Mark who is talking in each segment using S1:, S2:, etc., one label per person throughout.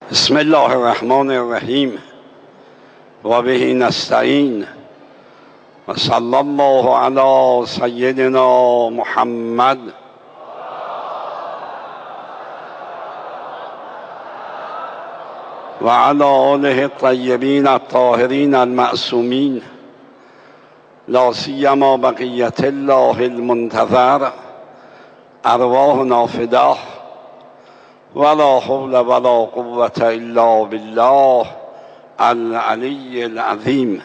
S1: بسم الله الرحمن الرحیم و به نستعین و صلی الله علی سیدنا محمد و علی آله الطیبین الطاهرین المعصومین لا سیما بقیة الله المنتظر ارواحنا فداه ولا حول ولا قوة الا بالله العلی العظیم.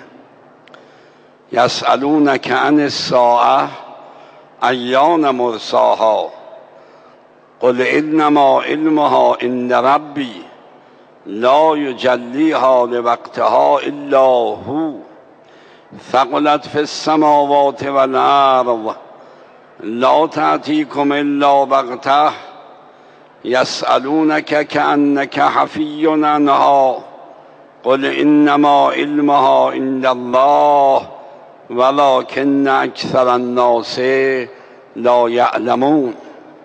S1: یسألونک عن الساعة ایان مرساها قل انما علمها عند ربی لا یجلیها لوقتها الا هو ثقلت فی السماوات والارض لا تأتیکم الا بغته یسألونک کأنک حفی عنها قل انما علمها عند الله ولکن اکثر الناس لا یعلمون.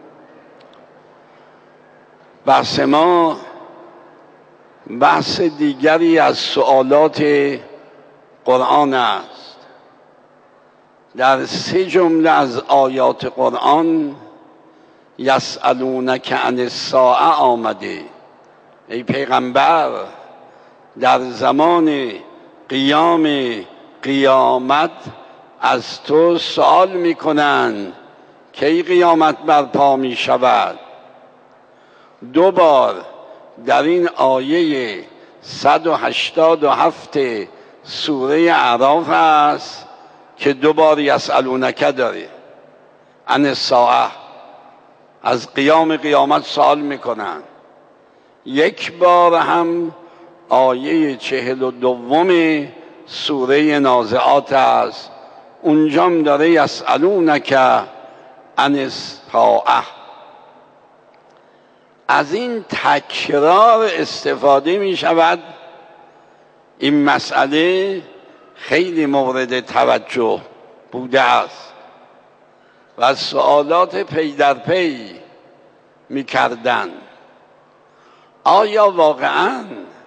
S1: بحث ما بحث دیگری از سوالات قرآن است. در 3 جمله از آیات قرآن یسألونک عن الساعة آمده. ای پیغمبر، در زمان قیامت از تو سوال میکنند کی قیامت برپا می شود. 2 بار در این آیه 187 سوره اعراف است که 2 بار یسألونک داره. عن الساعة، از قیامت سوال میکنن. 1 بار هم آیه 42 سوره نازعات است، اونجام داره یسألونک عن الساعة. از این تکرار استفاده می شود. این مسئله خیلی مورد توجه بوده است و سوالات پی در پی می کردن. آیا واقعا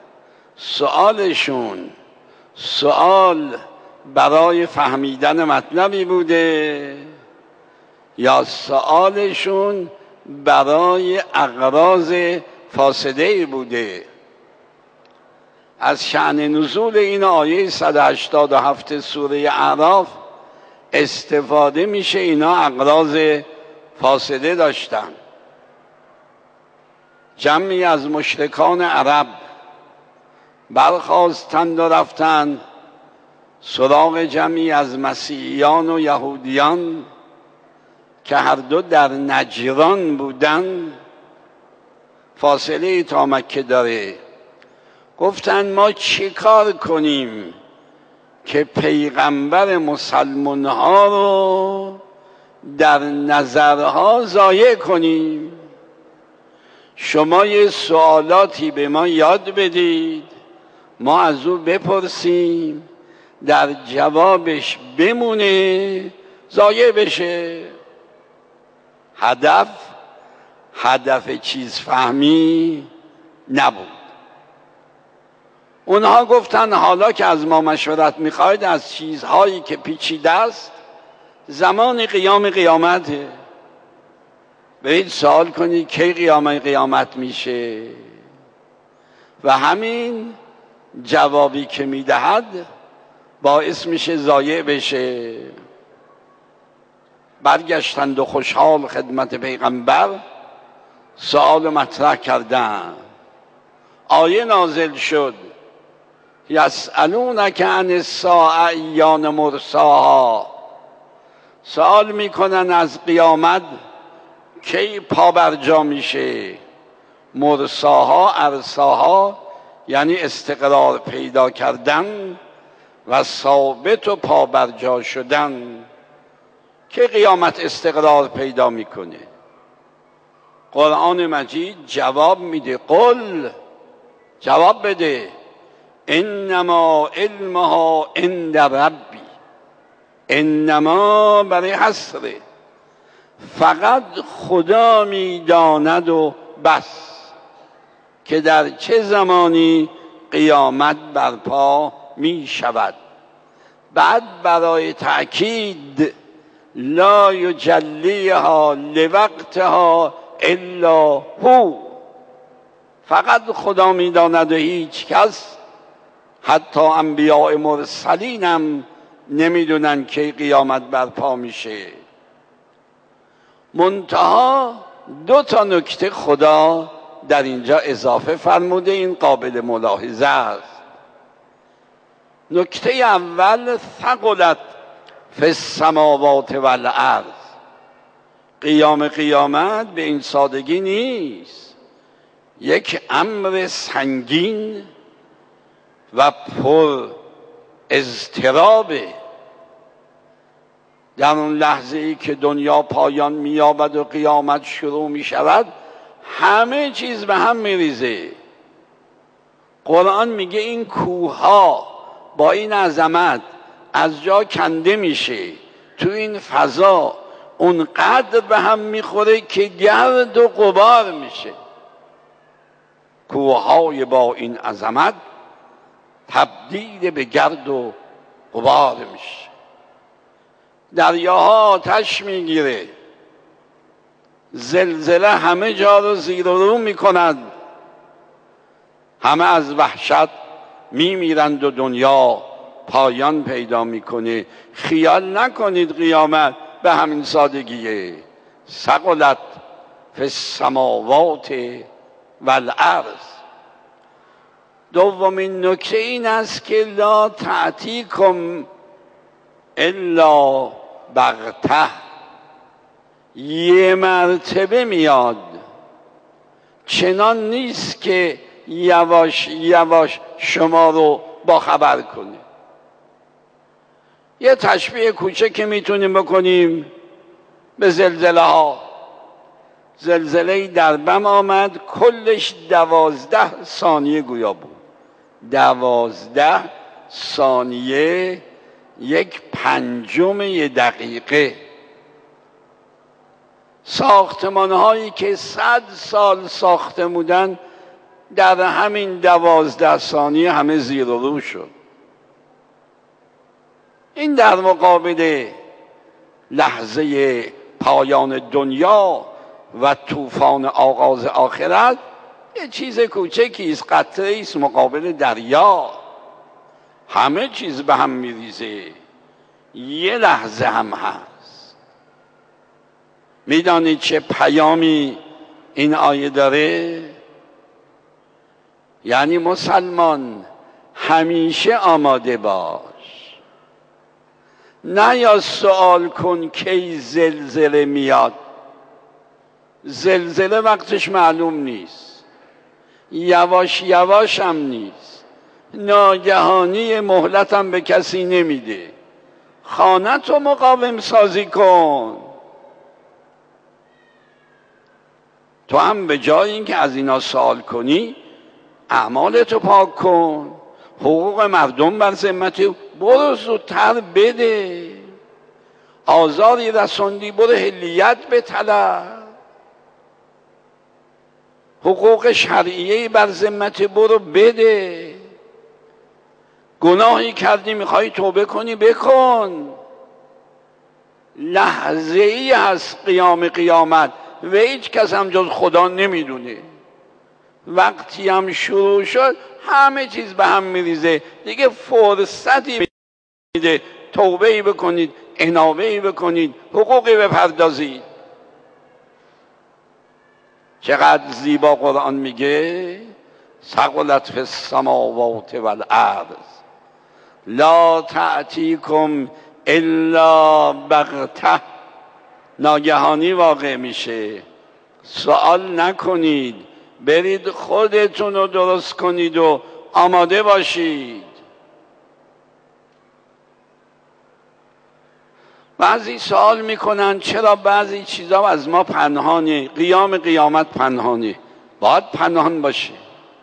S1: سؤالشون سؤال برای فهمیدن مطلبی بوده یا سؤالشون برای اغراض فاسده بوده؟ از شأن نزول این آیه 187 سوره اعراف استفاده میشه اینا اغراض فاسده داشتن. جمعی از مشرکان عرب برخاستند و رفتند سراغ جمعی از مسیحیان و یهودیان که هر دو در نجران بودن، فاصله تا مکه داره. گفتن ما چی کار کنیم که پیغمبر مسلمان ها رو در نظرها ضایع کنیم؟ شما یه سوالاتی به ما یاد بدید، ما از او بپرسیم، در جوابش بمونه، ضایع بشه. هدف چیز فهمی نبود. اونها گفتن حالا که از ما مشورت میخواید از چیزهایی که پیچیده است، زمان قیامته، برید سوال کنید کی قیامت میشه و همین جوابی که میدهد باعث میشه ضایع بشه. برگشتند و خوشحال خدمت پیغمبر سوال مطرح کردند. آیه نازل شد یسألونک عن الساعة ایان مرساها. سوال میکنن از قیامت کی پا برجا میشه. مرساها، ارساها یعنی استقرار پیدا کردن و ثابت و پا برجا شدن. که قیامت استقرار پیدا میکنه؟ قرآن مجید جواب میده. قل، جواب بده، انما علمها عند ربی. انما برای حصره، فقط خدا میداند و بس. که در چه زمانی قیامت برپا می شود. بعد برای تأکید لا یجلیها لوقتها الا هو، فقط خدا میداند و هیچ کس، حتی انبیاء مرسلین هم نمیدونن که قیامت برپا میشه. منتها 2 نکته خدا در اینجا اضافه فرموده، این قابل ملاحظه است. نکته اول ثقلت فی السماوات والارض، قیامت به این سادگی نیست، یک امر سنگین و پر اضطرابه. در اون لحظه ای که دنیا پایان می‌یابد و قیامت شروع می‌شود، همه چیز به هم می‌ریزه. قرآن میگه این کوه‌ها با این عظمت از جا کنده میشه، تو این فضا اونقدر به هم میخوره که گرد و غبار میشه. کوه‌های با این عظمت تبدیل به گرد و غبار میشه. دریاها آتش میگیره، زلزله همه جا رو زیر و رو میکند، همه از وحشت میمیرند و دنیا پایان پیدا میکنه. خیال نکنید قیامت به همین سادگیه. ثقلت فی السماوات والارض. دومین نکته این است که لا تأتیکم الا بغته، یه مرتبه میاد، چنان نیست که یواش یواش شما رو با خبر کنه. یه تشبیه کوچه که میتونیم بکنیم به زلزله ها. زلزله در بم آمد، کلش 12 ثانیه گویا بود. 12 ثانیه، 1/5 دقیقه. ساختمان هایی که 100 سال ساخته بودن در همین 12 ثانیه همه زیر و رو شد. این در مقابل لحظه پایان دنیا و طوفان آغاز آخرت یه چیز کوچکی است، قطره است مقابل دریا. همه چیز به هم میریزه، یه لحظه هم هست. میدانید چه پیامی این آیه داره؟ یعنی مسلمان همیشه آماده باش، نه یا سوال کن کی زلزله میاد. زلزله وقتش معلوم نیست، یواش یواش هم نیست، ناگهانی مهلت هم به کسی نمیده. خانه‌تو مقاوم سازی کن. تو هم به جای اینکه از اینا سوال کنی اعمالتو پاک کن، حقوق مردم بر ذمت، برو زودتر بده. آزاری رسوندی، برو حلیت بطلب. حقوق شرعیه بر ذمت، برو بده. گناهی کردی میخوای توبه کنی بکن. لحظه ای هست قیامت و هیچ کس هم جز خدا نمیدونه. وقتی هم شروع شد همه چیز به هم میریزه، دیگه فرصتی میده توبه ای بکنید، انابه ای بکنید، حقوقی بپردازید. چقدر زیبا قرآن میگه ثقلت فی السماوات والارض لا تأتیکم الا بغته، ناگهانی واقع میشه. سوال نکنید، برید خودتون رو درست کنید و آماده باشید. بعضی سوال میکنن چرا بعضی چیزا از ما پنهانه؟ قیامت پنهانه، باید پنهان باشه.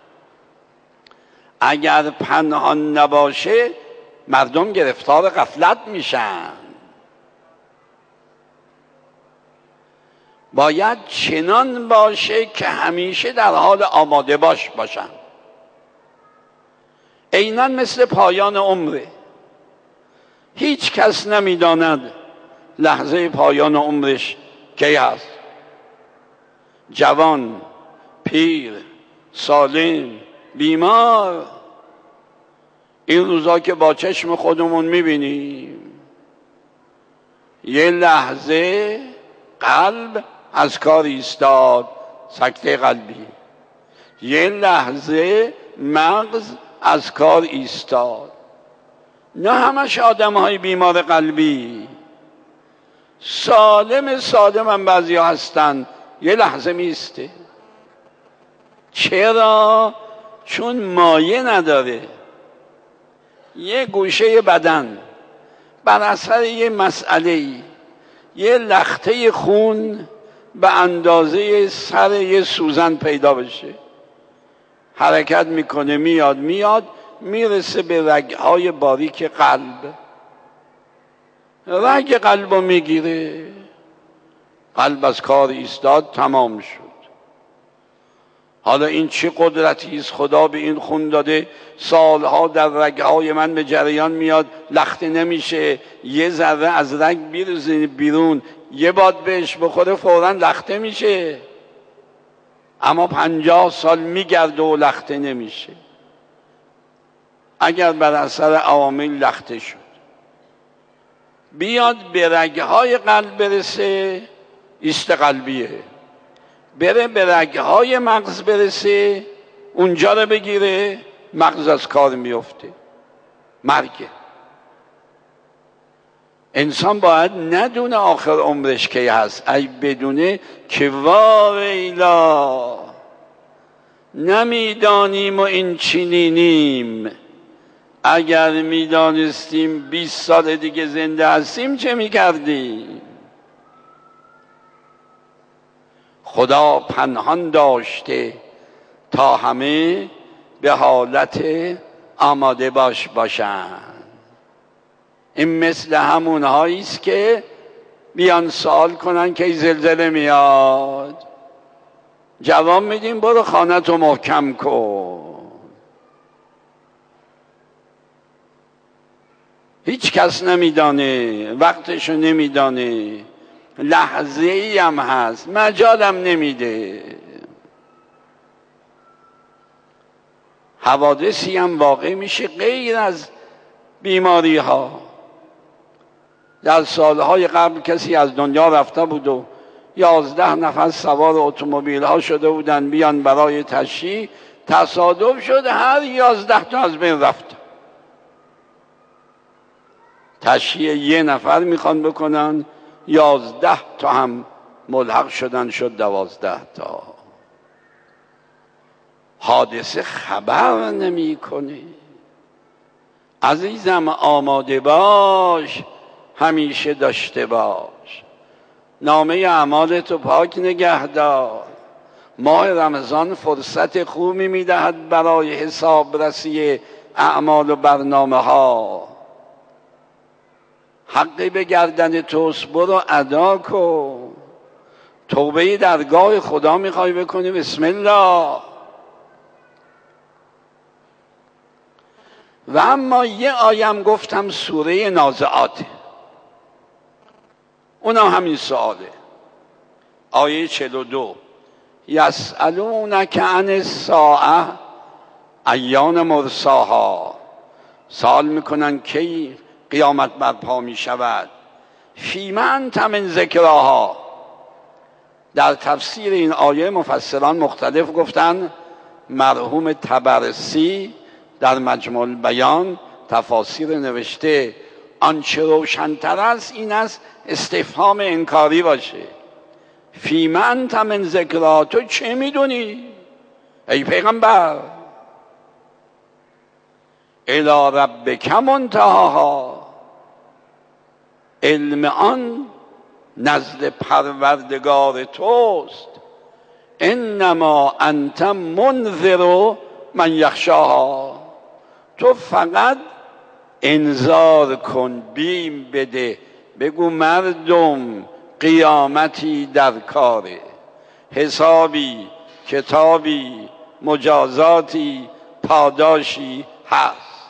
S1: اگر پنهان نباشه مردم گرفتار غفلت میشن. باید چنان باشه که همیشه در حال آماده باشن. عیناً مثل پایان عمره. هیچ کس نمیداند لحظه پایان عمرش کی هست. جوان، پیر، سالم، بیمار، این روزا که با چشم خودمون میبینیم یه لحظه قلب از کار ایستاد، سکته قلبی. یه لحظه مغز از کار ایستاد. نه همش آدم های بیمار قلبی، سالم هم بعضی ها هستن یه لحظه میسته. چرا؟ چون مایه نداره. یه گوشه بدن بر اثر یه مسئله‌ای یه لخته خون به اندازه سر یه سوزن پیدا بشه، حرکت میکنه، میاد میرسه به رگهای باریک قلب. رگ قلبو میگیره، قلب از کار ایستاد، تمام شد. حالا این چه قدرتی است خدا به این خون داده، سالها در رگهای من به جریان میاد، لخته نمیشه، یه ذره از رگ بیرزه بیرون، یه باد بهش بخوره فوراً لخته میشه. اما 50 سال میگرده و لخته نمیشه. اگر بر اثر عوامل لخته شد، بیاد به رگهای قلب برسه، ایست قلبیه. بره به رگهای مغز برسه، اونجا رو بگیره، مغز از کار میفته، مرگه. انسان باید ندونه آخر عمرش کی هست. ای بدونه که ویلا نمیدانیم و این چنینیم. اگر میدانستیم 20 سال دیگه زنده هستیم چه میکردیم؟ خدا پنهان داشته تا همه به حالت آماده باشن. این مثل همون هایی است که بیان سوال کنن که زلزله میاد، جواب میدیم برو خانه‌تو محکم کن. هیچ کس نمیدانه، وقتشو نمیدانه، لحظه ای هم هست، مجالم نمیده. حوادثی هم واقع میشه غیر از بیماری ها. در سالهای قبل کسی از دنیا رفته بود و 11 نفر سوار اتومبیل ها شده بودن بیان برای تشییع. تصادف شد هر 11 تا از بین رفت. تشییع یه نفر میخوان بکنن، 11 تا هم ملحق شدن، شد 12 تا. حادثه خبر نمیکنه. عزیزم آماده باش، همیشه داشته باش. نامه اعمالتو پاک نگه دار. ماه رمضان فرصت خوبی میدهد برای حسابرسی اعمال و برنامه ها. حقی به گردن توست، برو ادا کن. توبه درگاه خدا میخوای بکنی، بسم الله. و اما یه آیم گفتم سوره نازعات، اونا همین سواله. آیه 42 یسألونک عن الساعه ایان مرساها، سوال میکنن کی قیامت برپا می شود. فیما انت من ذکراها. در تفسیر این آیه مفسران مختلف گفتن. مرحوم طبرسی در مجموع البیان تفاسیر نوشته آنچه روشن‌تر است این است استفهام انکاری باشه. فیما انت من ذکرها، تو چه میدونی ای پیغمبر؟ الی ربک منتهاها، علم آن نزد پروردگار توست. انما انت منذر من یخشاها، تو فقط انذار کن، بیم بده، بگو مردم قیامتی در کاره، حسابی کتابی مجازاتی پاداشی هست.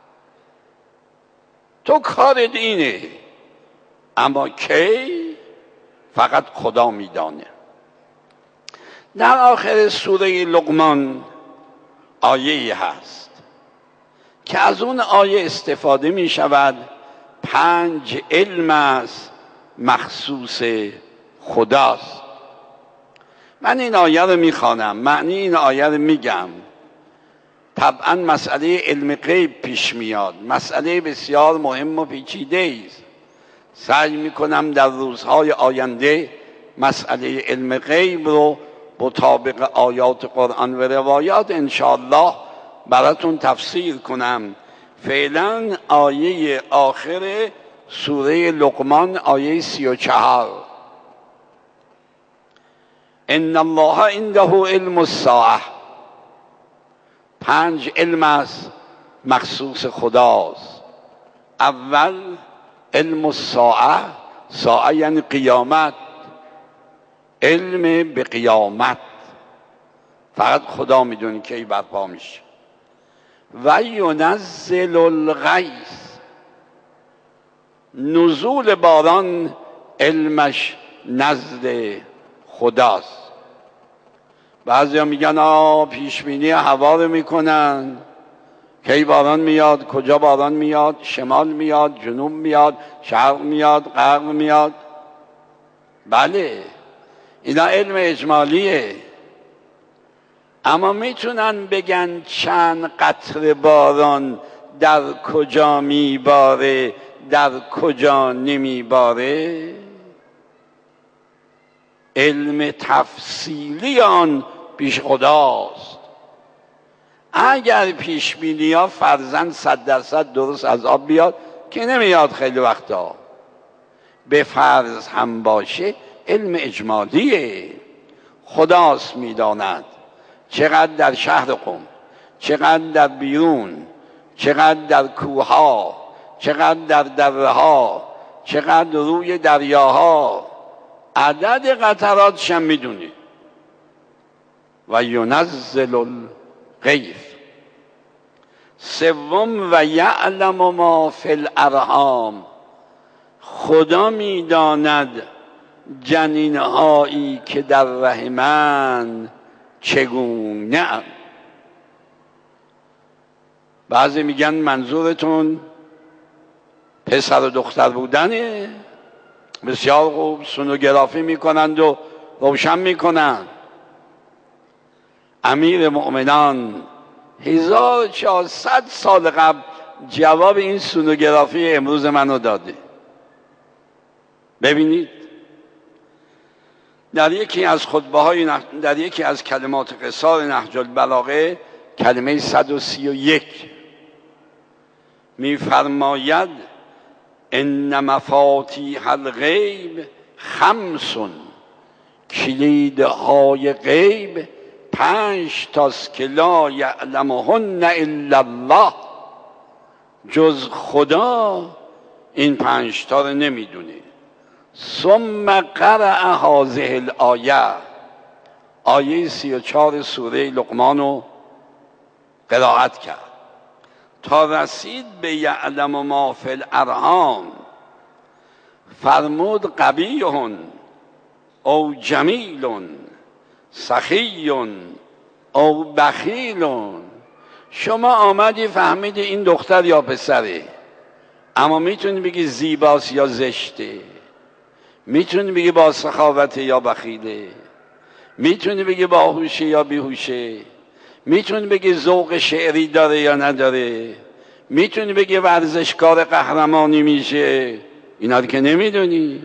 S1: تو کار دینه، اما کی فقط خدا میدانه. در آخر سوره لقمان آیه هست که از اون آیه استفاده می شود. 5 علم است مخصوص خداست. من این آیه رو میخوانم، معنی این آیه رو میگم. طبعا مسئله علم غیب پیش میاد، مسئله بسیار مهم و پیچیده است. سعی میکنم در روزهای آینده مسئله علم غیب رو مطابق آیات قرآن و روایات انشاءالله براتون تفسیر کنم. فعلا آیه آخر سوره لقمان آیه 34: ان الله عنده علم الساعه. 5 علم است مخصوص خداست. اول علم الساعه، ساعه یعنی قیامت، علم به قیامت فقط خدا میدونه کی برپا میشه. و ینزل الغیث، نزول باران علمش نزد خداست. بعضیا میگن پیش بینی هوا رو میکنن، کی باران میاد، کجا باران میاد، شمال میاد، جنوب میاد، شرق میاد، غرب میاد. بله اینا علم اجمالیه، اما میتونن بگن چند قطره باران در کجا میباره، در کجا نمیباره؟ علم تفصیلی آن پیش خداست. اگر پیش بینی ها فرضاً 100% درست از آب بیاد که نمیاد خیلی وقتا، به فرض هم باشه علم اجمالیه. خداست میداند چقدر در شهر قم، چقدر در بیرون، چقدر در کوهها، چقدر در دره ها، چقدر روی دریاها، عدد قطراتش هم میدونی. و ینزل الغیث. سوم و یعلم ما فی الارحام. خدا میداند جنینهایی که در رحمند چگونه. بعضی میگن منظورتون پسر و دختر بودنه. بسیار خوب، سونوگرافی میکنند و روشن میکنند. امیر مؤمنان 1400 سال قبل جواب این سونوگرافی امروز منو داده. ببینید در یکی از خطبه‌های در یکی از کلمات قصار نهج البلاغه کلمه 131 میفرماید ان مفاتیح الغیب 5. کلیدهای غیب 5 تاست که لا یعلمهن الا الله. جز خدا این 5 تا رو نمیدونه. ثم قرأ هذه الآیه، آیه 34 سوره لقمان رو قرائت کرد تا رسید به یعلم ما فی الارحام. فرمود قبیح او جمیل سخی او بخیل. شما آمدی فهمیدی این دختر یا پسره، اما میتونی بگی زیباست یا زشته، میتونی بگی با سخاوته یا بخیله، میتونی بگی باهوشه یا بیهوشه، میتونی بگی ذوق شعری داره یا نداره، میتونی بگی ورزشکار قهرمانی میشه. اینا رو که نمیدونی.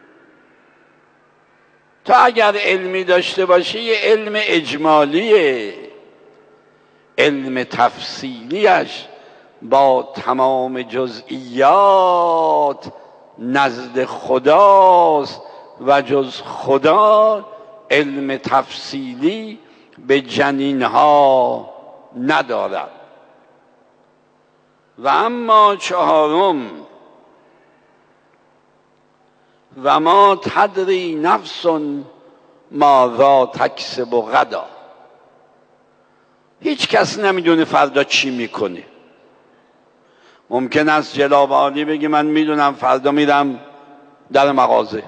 S1: تا اگر علمی داشته باشی یه علم اجمالیه، علم تفصیلیش با تمام جزئیات نزد خداست و جز خدا علم تفصیلی به جنینها ندارد. و اما 4، و ما تدری نفس ماذا تکسب غدا. هیچ کس نمیدونه فردا چی میکنه. ممکن است جناب عالی بگی من میدونم فردا میرم در مغازه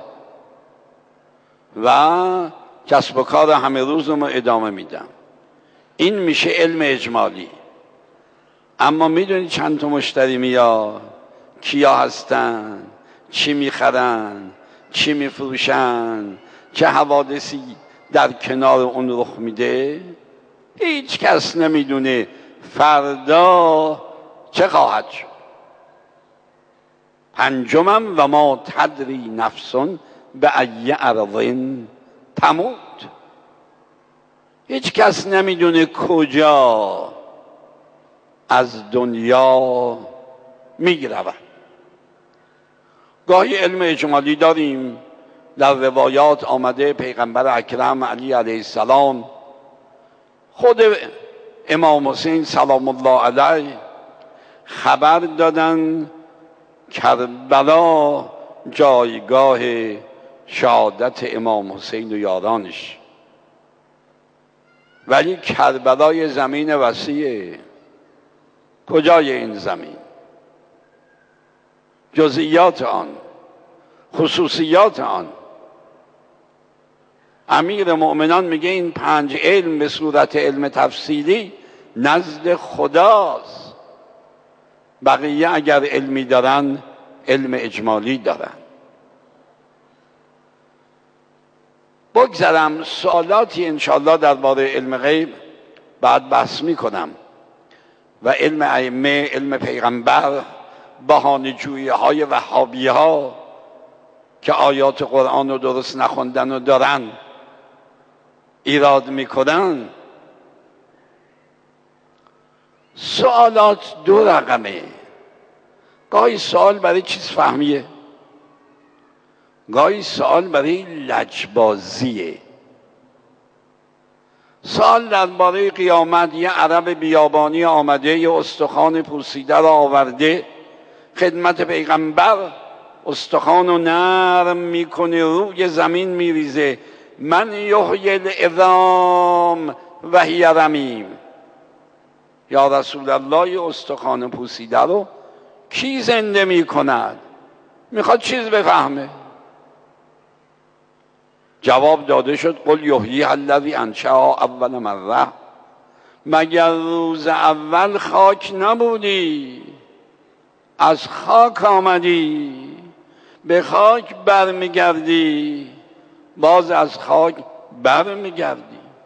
S1: و کسب و کار همه روزم رو ادامه میدم. این میشه علم اجمالی. اما میدونی چند تا مشتری میاد، کیا هستن، چی میخرن، چی میفروشن، چه حوادثی در کنار اون رخ میده؟ هیچ کس نمیدونه فردا چه خواهد شد. پنجمم و ما تدری نفس به ای ارض تموت. هیچ کس نمیدونه کجا از دنیا میگرود. گاهی علم اجمالی داریم، در روایات آمده پیغمبر اکرم علی علیه السلام، خود امام حسین سلام الله علیه خبر دادن کربلا جایگاه شهادت امام حسین و یارانش. ولی کربلای زمین وسیعه. کجای این زمین؟ جزئیات آن، خصوصیات آن. امیر مؤمنان میگه این 5 علم به صورت علم تفصیلی نزد خداست. بقیه اگر علمی دارن علم اجمالی دارن. بگذارم سوالاتی انشاءالله درباره علم غیب بعد بحث میکنم و علم ائمه، علم پیغمبر، بهانه‌جویی های وهابی ها که آیات قرآن رو درست نخوندن و دارن ایراد میکنن. سوالات 2 رقمه. گاهی سوال برای چیز فهمیه، گاهی سوال برای لجبازیه. سوال درباره قیامت، یه عرب بیابانی آمده یه استخوان پوسیده را آورده خدمت پیغمبر، استخوان رو نرم میکنه روی زمین میریزه. من یحیی العظام و هی رمیم. یا رسول الله، یه استخوان پوسیده رو کی زنده میکند؟ میخواد چیز بفهمه. جواب داده شد قل یحیی الذی انشأها اول مره. مگر روز اول خاک نبودی؟ از خاک آمدی، به خاک برمیگردی، باز از خاک برمیگردی.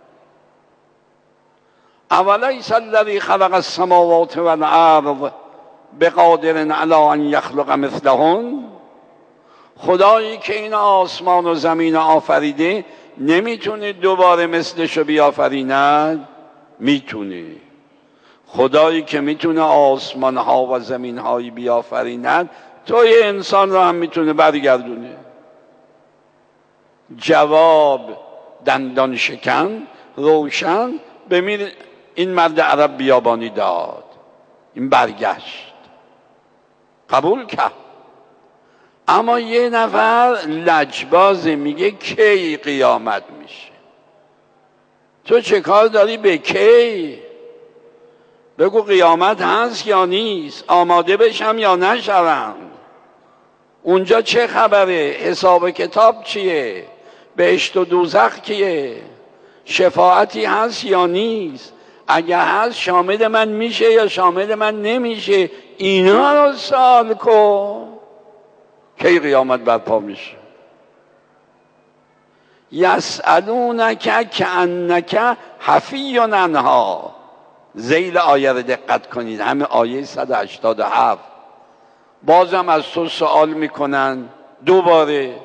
S1: اولیس الذی خلق السماوات والارض بقادر علی ان یخلق مثلهن. خدایی که این آسمان و زمین آفریده نمیتونه دوباره مثلشو بیافریند؟ میتونه. خدایی که میتونه آسمان ها و زمین هایی بیافریند توی انسان را هم میتونه برگردونه. جواب دندان شکن روشن به این مرد عرب بیابانی داد. این برگشت، قبول کرد. اما یه نفر لجباز میگه کی قیامت میشه؟ تو چه کار داری به کی؟ بگو قیامت هست یا نیست، آماده بشم یا نشوم. اونجا چه خبره؟ حساب کتاب چیه؟ بهشت و دوزخ کیه؟ شفاعتی هست یا نیست؟ اگه هست شامل من میشه یا شامل من نمیشه؟ اینا رو سوال کن. کی قیامت برپا میشه؟ یسألونک کأنک حفی عنها. ذیل آیه رو دقت کنید، همه آیه 187. بازم از تو سوال میکنن دوباره،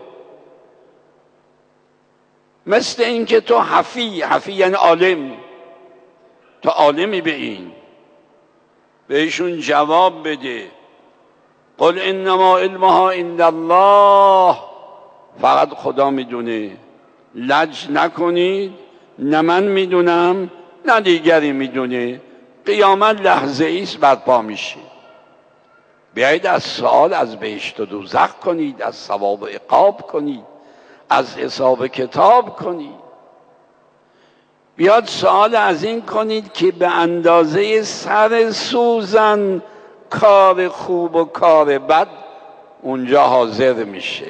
S1: مثل این که تو حفی یعنی عالم، تو عالمی به این. بهشون جواب بده قل انما علمها عند الله. فقط خدا میدونه. لج نکنید، نه من میدونم نه دیگری میدونه. قیامت لحظه ایست برپا میشه. بیایید از سوال از بهشت و دوزخ کنید، از ثواب و عقاب کنید، از حساب کتاب کنید. بیاد سوال از این کنید که به اندازه سر سوزن کار خوب و کار بد اونجا حاضر میشه.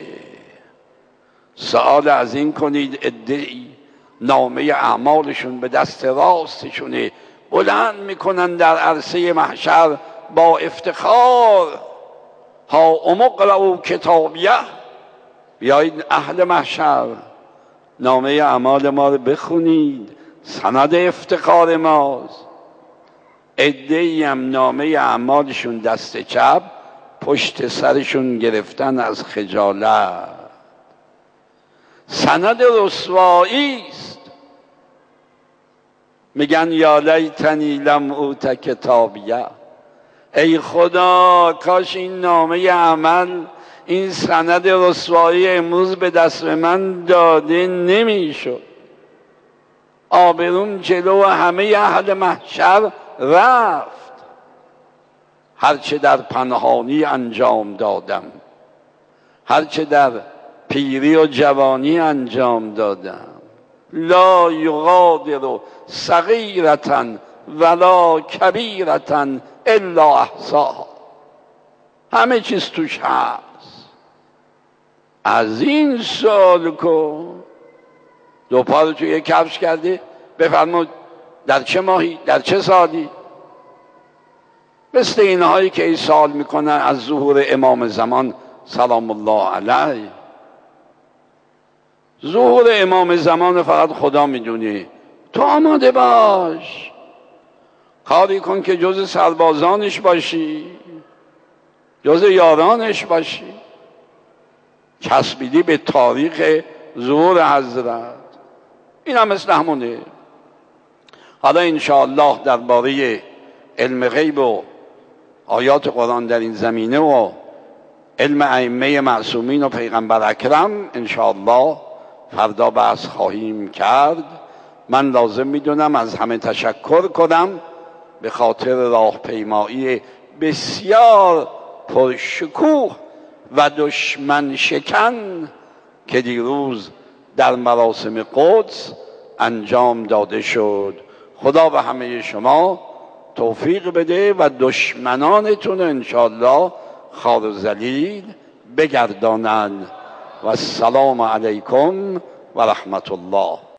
S1: سوال از این کنید عده‌ای نامه اعمالشون به دست راستشونه بلند میکنن در عرصه محشر با افتخار، ها اقرؤوا کتابیه، بیایید اهل محشر نامه اعمال ما رو بخونید، سند افتخار ماست. عده‌ای هم نامه اعمالشون دست چپ پشت سرشون گرفتن از خجالت، سند رسوایی است. میگن یا لیتنی لم اوت کتابیه، ای خدا کاش این نامه عمل، این سند رسوایی امروز به دست من داده نمیشد. آبروم جلو همه اهل محشر رفت. هرچه در پنهانی انجام دادم، هرچه در پیری و جوانی انجام دادم، لا یغادر صغیرة ولا کبیرة الا احصاها، همه چیز توش هست. از این سوال کن. دو پا رو توی کفش کرده، بفرمود در چه ماهی، در چه سالی؟ مثل اینهایی که سوال میکنن از ظهور امام زمان سلام الله علیه. ظهور امام زمان فقط خدا میدونه. تو آماده باش، کاری کن که جز سربازانش باشی، جز یارانش باشی. چسبیدی به تاریخ ظهور حضرت، این هم مثل همونه. حالا انشاءالله درباره علم غیب و آیات قرآن در این زمینه و علم ائمه معصومین و پیغمبر اکرم انشاءالله فردا بحث خواهیم کرد. من لازم میدونم از همه تشکر کنم به خاطر راهپیمایی بسیار پرشکوه و دشمن شکن که دیروز در مراسم قدس انجام داده شد. خدا به همه شما توفیق بده و دشمنانتون انشاءالله خوار و ذلیل بگردانند. و السلام علیکم و رحمت الله.